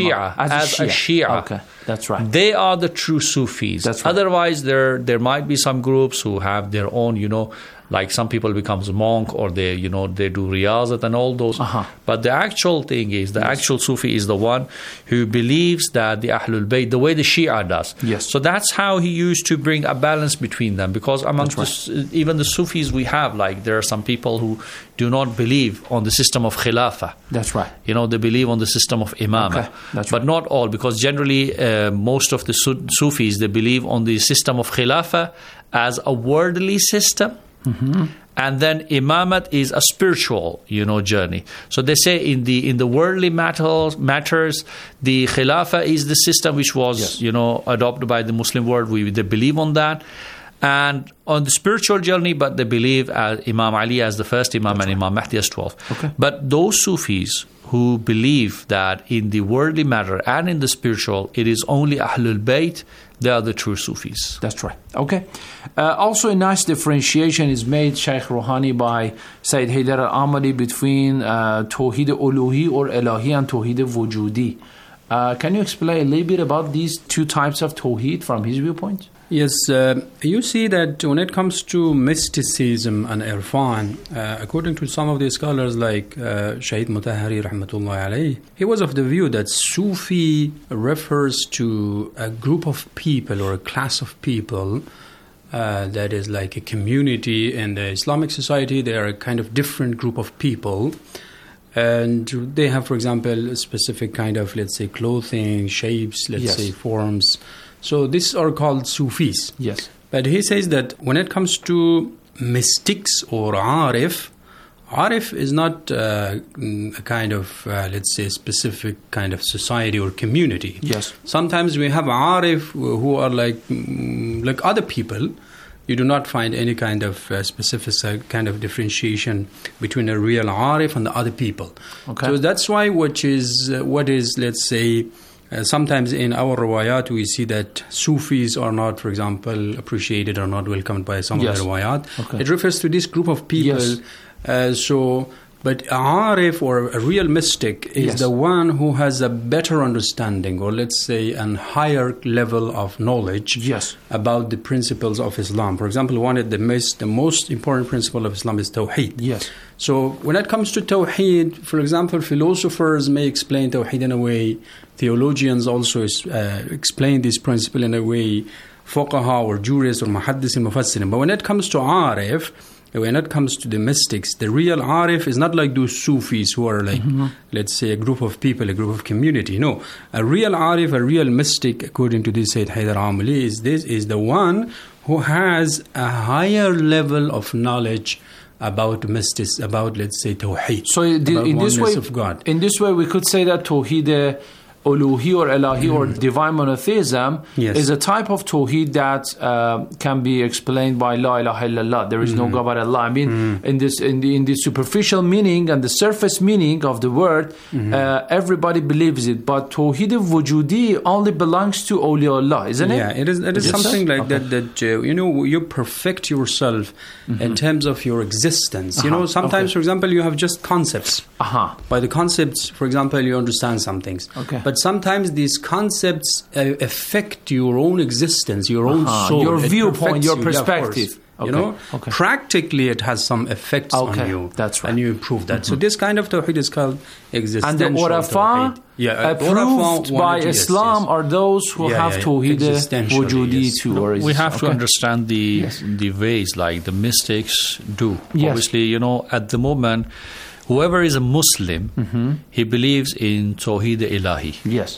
Shia. Okay, that's right. They are the true Sufis. That's right. Otherwise, there might be some groups who have their own, like some people becomes a monk or they do riyazat and all those. But the actual thing is, the actual Sufi is the one who believes that the Ahlul Bayt, the way the Shia does. Yes. So that's how he used to bring a balance between them. Because amongst even the Sufis we have, like there are some people who do not believe on the system of Khilafah. That's right. They believe on the system of Imamah. Okay. That's but not all, because generally most of the Sufis, they believe on the system of Khilafah as a worldly system. And then Imamat is a spiritual, journey. So they say in the worldly matters, the Khilafah is the system which was, adopted by the Muslim world. They believe on that. And on the spiritual journey, but they believe Imam Ali as the first Imam and Imam Mahdi as 12th. Okay. But those Sufis who believe that in the worldly matter and in the spiritual, it is only Ahlul Bayt, they are the true Sufis. That's right. Okay. Also, a nice differentiation is made, Shaykh Rouhani, by Sayyid Haydar al-Amali between Tawheed Uluhi or Ilahi and Tawheed Wujudi. Can you explain a little bit about these two types of Tawheed from his viewpoint? Yes, you see that when it comes to mysticism and Irfan, according to some of the scholars like Shahid Mutahari rahmatullahi alayhi, he was of the view that Sufi refers to a group of people or a class of people that is like a community in the Islamic society. They are a kind of different group of people. And they have, for example, a specific kind of, let's say, clothing, shapes, let's say, forms. So these are called Sufis. Yes. But he says that when it comes to mystics or Arif is not a kind of, let's say, specific kind of society or community. Yes. Sometimes we have Arif who are like other people. You do not find any kind of specific kind of differentiation between a real Arif and the other people. Okay. So that's why what is let's say, sometimes in our riwayat we see that Sufis are not, for example, appreciated or not welcomed by some of the riwayat. Okay. It refers to this group of people. Yes. But Arif or a real mystic is the one who has a better understanding, or let's say a higher level of knowledge about the principles of Islam. For example, the most important principle of Islam is Tawheed. Yes. So when it comes to Tawheed, for example, philosophers may explain Tawheed in a way, theologians also explain this principle in a way, fuqaha or jurists or muhaddis and mufassirin. But when it comes to Arif, when it comes to the mystics, the real Arif is not like those Sufis who are like, let's say, a group of people, a group of community. No, a real Arif, a real mystic, according to this Sayyid Haydar Amali, is the one who has a higher level of knowledge about mystics, about, let's say, Tawheed. So in this way, of God. In this way, we could say that Tawheed Uluhi or Ilahi or divine monotheism is a type of Tawheed that can be explained by La ilaha illallah. There is no God but Allah. I mean, in the superficial meaning and the surface meaning of the word, everybody believes it. But Tawheed Wujudi only belongs to awliyaullah, isn't it? Yeah, it is something like that you perfect yourself in terms of your existence. Sometimes, for example, you have just concepts. By the concepts, for example, you understand some things. But sometimes these concepts affect your own existence, your own soul. Your viewpoint, your perspective. Practically it has some effects on you. That's right. And you improve that. So this kind of Tawheed is called existential And the Urafa approved by Islam are those who have Tawheed Wujudi too. We have to understand the ways like the mystics do. Obviously, at the moment, whoever is a Muslim, he believes in Tawheed Ilahi. Yes.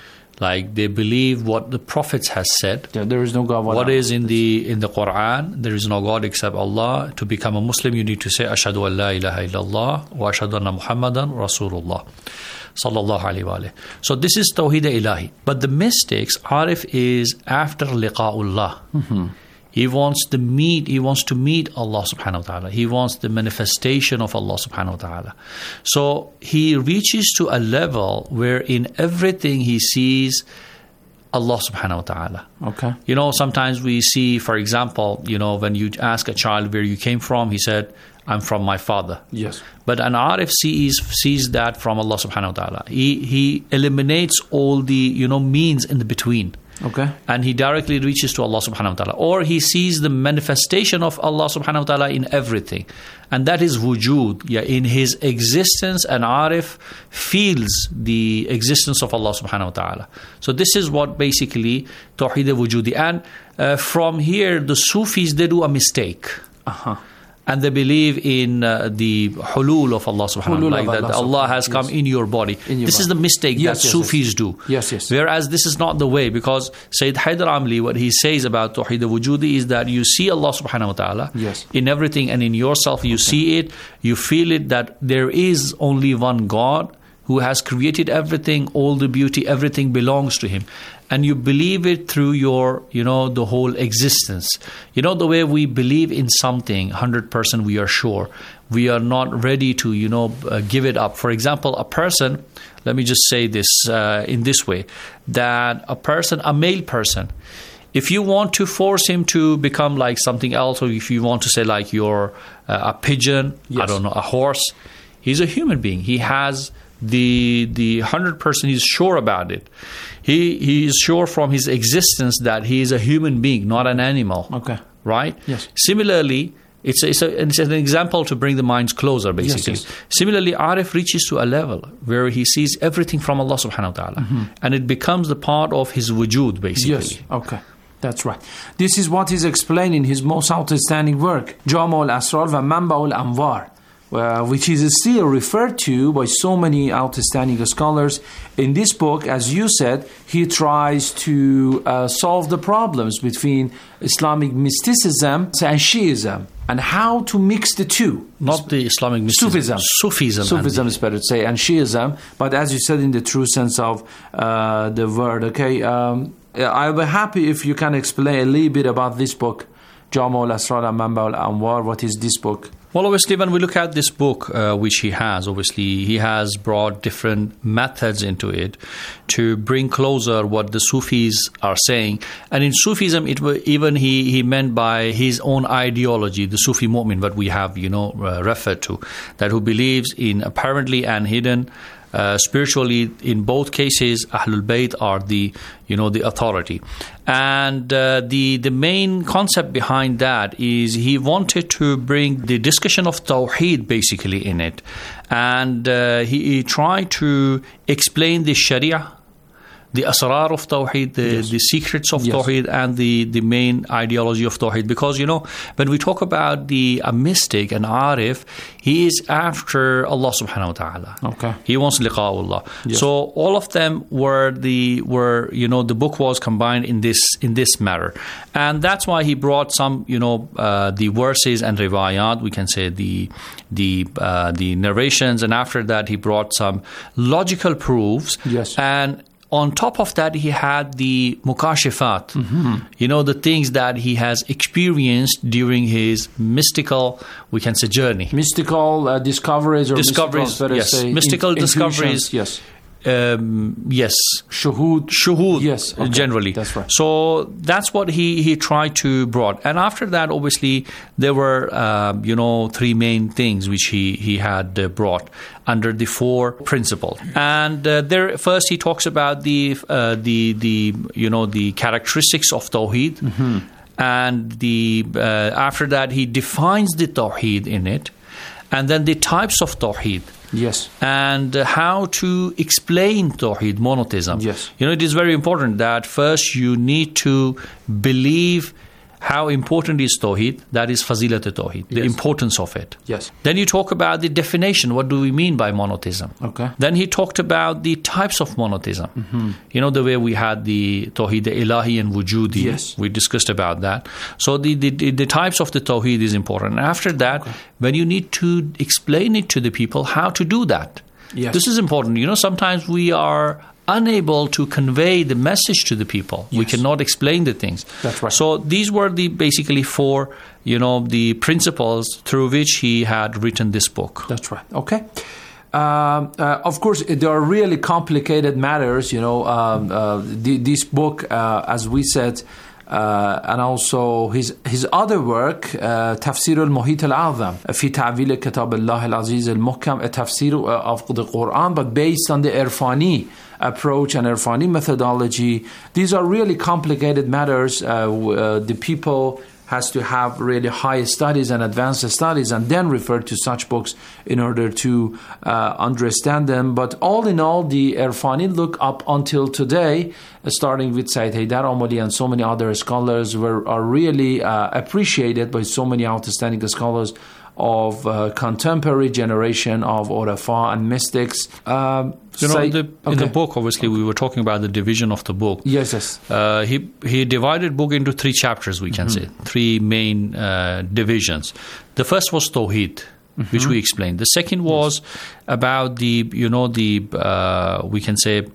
Like they believe what the prophets has said. There is no God. What is in the Quran? There is no God except Allah. To become a Muslim, you need to say Ashhadu an la ilaha illallah wa ashhadu anna Muhammadan Rasulullah. Sallallahu alayhi wa alayhi. So this is Tawheed Ilahi. But the mystics, Arif is after liqa'ullah. He wants to meet Allah subhanahu wa ta'ala. He wants the manifestation of Allah subhanahu wa ta'ala. So he reaches to a level where in everything he sees Allah subhanahu wa ta'ala. Okay. Sometimes we see, for example, when you ask a child where you came from, he said, I'm from my father. Yes. But an Arif sees that from Allah subhanahu wa ta'ala. He eliminates all the, means in the between. Okay. And he directly reaches to Allah subhanahu wa ta'ala. Or he sees the manifestation of Allah subhanahu wa ta'ala in everything. And that is wujud. In his existence, an Arif feels the existence of Allah subhanahu wa ta'ala. So this is what basically Tawheed al-Wujudi. And from here, the Sufis, they do a mistake. Uh-huh. And they believe in the hulul of Allah subhanahu wa ta'ala, that Allah has come in your body. This is the mistake that Sufis do. Yes. Whereas this is not the way, because Sayyid Haidar Amli, what he says about Tawheed al-Wujudi is that you see Allah subhanahu wa ta'ala in everything and in yourself. You see it, you feel it, that there is only one God who has created everything, all the beauty, everything belongs to Him. And you believe it through your, the whole existence. The way we believe in something, 100% we are sure. We are not ready to, give it up. For example, a person, let me just say this in this way, that a male person, if you want to force him to become like something else, or if you want to say like you're a pigeon, a horse, he's a human being. He has the 100%, he's sure about it. He is sure from his existence that he is a human being, not an animal. Okay. Right? Yes. Similarly, it's an example to bring the minds closer, basically. Yes. Similarly, Arif reaches to a level where he sees everything from Allah subhanahu wa ta'ala. Mm-hmm. And it becomes the part of his wujud, basically. Yes. Okay. That's right. This is what is explained in his most outstanding work, Jama' al-Asrar wa Manba' al-Anwar, which is still referred to by so many outstanding scholars. In this book, as you said, he tries to solve the problems between Islamic mysticism and Shiism, and how to mix the two. Not the Islamic mysticism. Sufism is better to say, and Shiism. But as you said, in the true sense of the word. Okay, I'll be happy if you can explain a little bit about this book, Jama' al-Asrar and Manba' al-Anwar. What is this book? Well, obviously, when we look at this book, which he has brought different methods into it to bring closer what the Sufis are saying. And in Sufism, he meant by his own ideology, the Sufi mu'min, what we have, referred to, that who believes in apparently and hidden. Spiritually, in both cases, Ahlul Bayt are the authority. And the main concept behind that is he wanted to bring the discussion of Tawheed basically in it. And he tried to explain the Sharia, the asrar of Tawheed, the secrets of Tawheed, and the main ideology of Tawheed. Because, when we talk about a mystic, an Arif, he is after Allah subhanahu wa ta'ala. Okay. He wants liqa'ullah. Yes. So all of them were the book was combined in this matter. And that's why he brought some, the verses and riwayat, we can say the narrations, and after that he brought some logical proofs. Yes. And on top of that, he had the mukashifat, the things that he has experienced during his mystical, we can say, journey. Mystical discoveries or mystical discoveries. Yes. Yes. Shuhud. Yes, okay. Generally. That's right. So that's what he tried to brought. And after that, obviously, there were, three main things which he had brought under the four principles. And there, first he talks about the characteristics of Tawheed. Mm-hmm. And after that, he defines the Tawheed in it. And then the types of Tawheed. Yes. And how to explain Tawheed, monotheism. Yes. It is very important that first you need to believe how important is Tawheed. That is Fazilat al-Tawheed, the importance of it. Yes. Then you talk about the definition. What do we mean by monotheism? Okay. Then he talked about the types of monotheism. Mm-hmm. The way we had the Tawheed, the Ilahi and Wujudi. Yes. We discussed about that. So the types of the Tawheed is important. After that, when you need to explain it to the people, how to do that. Yes. This is important. Sometimes we are unable to convey the message to the people. Yes. We cannot explain the things. That's right. So these were the basically 4, the principles through which he had written this book. That's right. Okay. Of course, there are really complicated matters. This book, as we said, and also his other work, تفسير المحيط الأعظم في تعويل كتاب الله العزيز المحكم, a tafsir of the Quran, but based on the Irfani approach and Irfani methodology. These are really complicated matters. The people has to have really high studies and advanced studies and then refer to such books in order to understand them. But all in all, the Irfani look up until today, starting with Sayyid Haydar Amoli and so many other scholars, are really appreciated by so many outstanding scholars of contemporary generation of Urafa and mystics. In the book, obviously, we were talking about the division of the book. Yes. He divided book into 3 chapters, we can say, 3 main divisions. The first was Tawheed, which we explained. The second was about the we can say,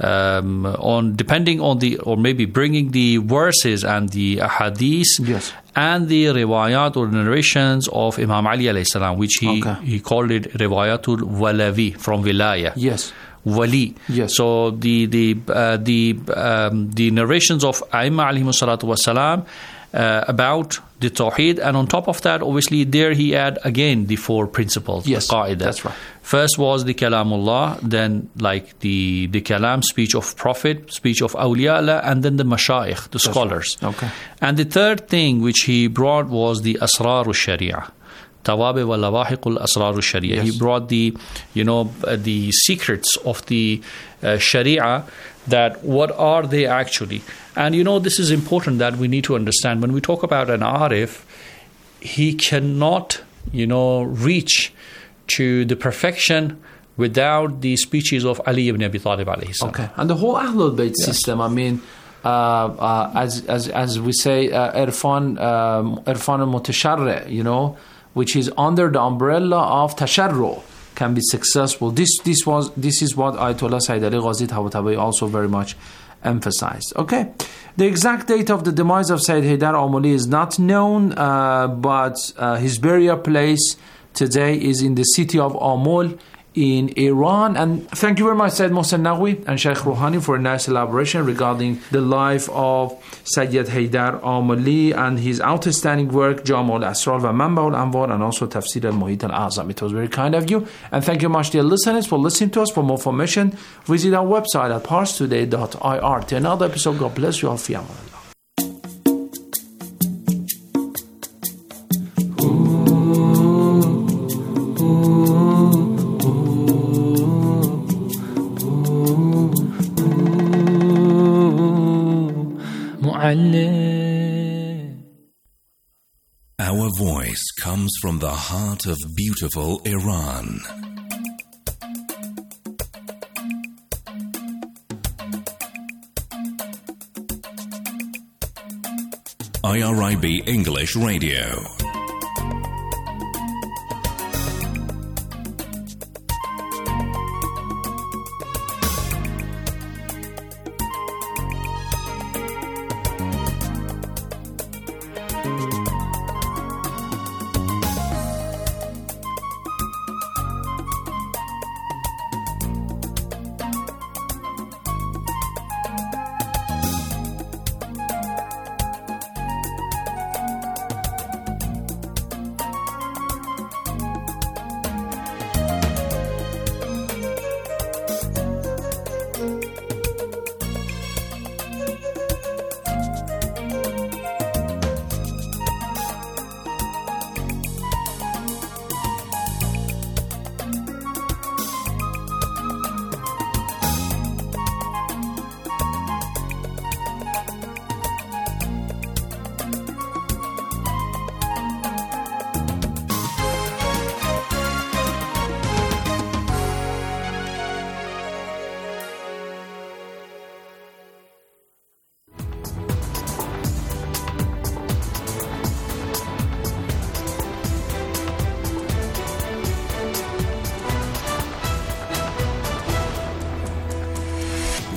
on depending on the, or maybe bringing the verses and the hadith and the riwayat or narrations of Imam Ali alayhi salam, which he called it riwayatul walavi, from wilaya. Yes. Wali. Yes. So the narrations of Aimma alayhi salatu wasalam about the Tawheed, and on top of that, obviously, there he had again the 4 principles. Yes, the Qaida. That's right. First was the Kalamullah, then like the Kalam, speech of Prophet, speech of Awliya, and then the Mashayikh, the scholars. Right. Okay. And the third thing which he brought was the Asrar al-Sharia. Tawabi wa lawahiq al-Asrar al-Sharia. He brought the secrets of the Sharia, that what are they actually. And this is important that we need to understand. When we talk about an Arif, he cannot, reach to the perfection without the speeches of Ali ibn Abi Talib alayhi salam. Okay. And the whole Ahlul Bayt system, I mean, as we say, Irfan al-Mutasharri, which is under the umbrella of Tasharru, can be successful. This is what Ayatollah Sayyid Ali Ghazi Tabatabai also very much emphasized. Okay. The exact date of the demise of Sayyid Haydar Amoli is not known, but his burial place today is in the city of Amol in Iran. And thank you very much, Sayyid Mohsen Naqvi and Sheikh Rouhani, for a nice elaboration regarding the life of Sayyid Haydar Amoli and his outstanding work, Jam' al-Asrar wa Manba' al-Anwar, and also Tafsir al-Muhit al-Azam. It was very kind of you. And thank you much, dear listeners, for listening to us. For more information, visit our website at parstoday.ir. Till another episode, God bless you all. Fi amanillah. Our voice comes from the heart of beautiful Iran. IRIB English Radio.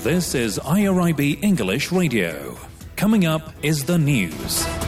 This is IRIB English Radio. Coming up is the news.